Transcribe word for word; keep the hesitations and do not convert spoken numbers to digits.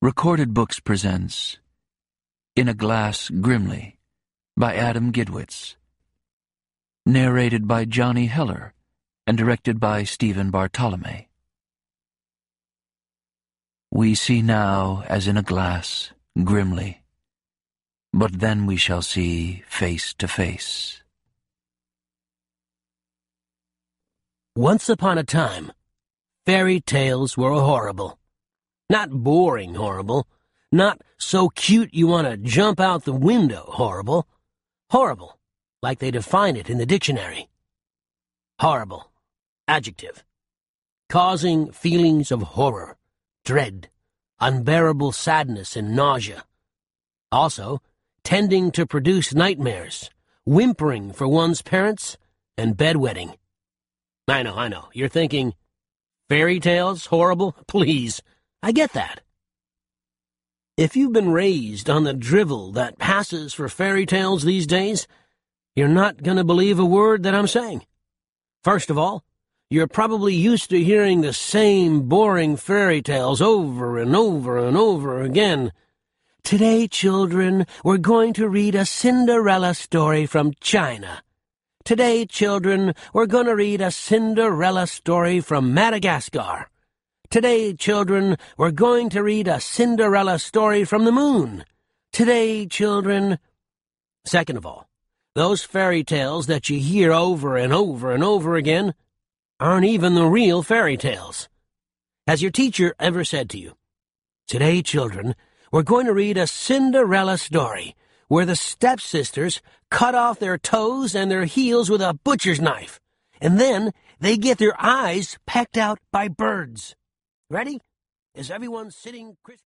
Recorded Books presents In a Glass Grimly by Adam Gidwitz. Narrated by Johnny Heller and directed by Stephen Bartolome. We see now as in a glass, grimly, but then we shall see face to face. Once upon a time, fairy tales were horrible. Not boring horrible, not so cute you want to jump out the window horrible. Horrible, like they define it in the dictionary. Horrible, adjective. Causing feelings of horror, dread, unbearable sadness and nausea. Also, tending to produce nightmares, whimpering for one's parents, and bedwetting. I know, I know, you're thinking, fairy tales, horrible? Please, I get that. If you've been raised on the drivel that passes for fairy tales these days, you're not going to believe a word that I'm saying. First of all, you're probably used to hearing the same boring fairy tales over and over and over again. Today, children, we're going to read a Cinderella story from China. Today, children, we're going to read a Cinderella story from Madagascar. Today, children, we're going to read a Cinderella story from the moon. Today, children... Second of all, those fairy tales that you hear over and over and over again aren't even the real fairy tales. Has your teacher ever said to you, "Today, children, we're going to read a Cinderella story where the stepsisters cut off their toes and their heels with a butcher's knife, and then they get their eyes pecked out by birds"? Ready? Is everyone sitting crispy?